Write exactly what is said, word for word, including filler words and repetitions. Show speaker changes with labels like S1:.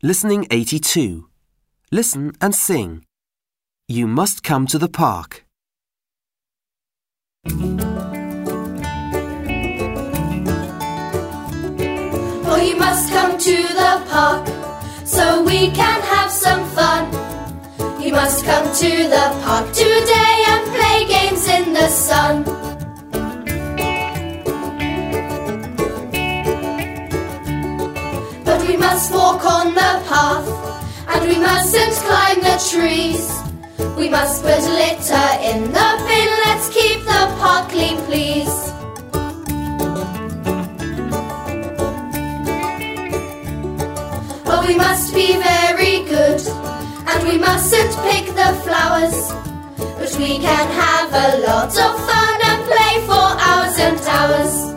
S1: Listening eighty-two. Listen and sing. You must come to the park.
S2: Oh, you must come to the park so we can have some fun. You must come to the park today and play games in the sun. But we must walk on the path and we mustn't climb the trees. We must put litter in the bin. Let's keep the park clean, please. Oh, we must be very good and we mustn't pick the flowers, but we can have a lot of fun and play for hours and hours.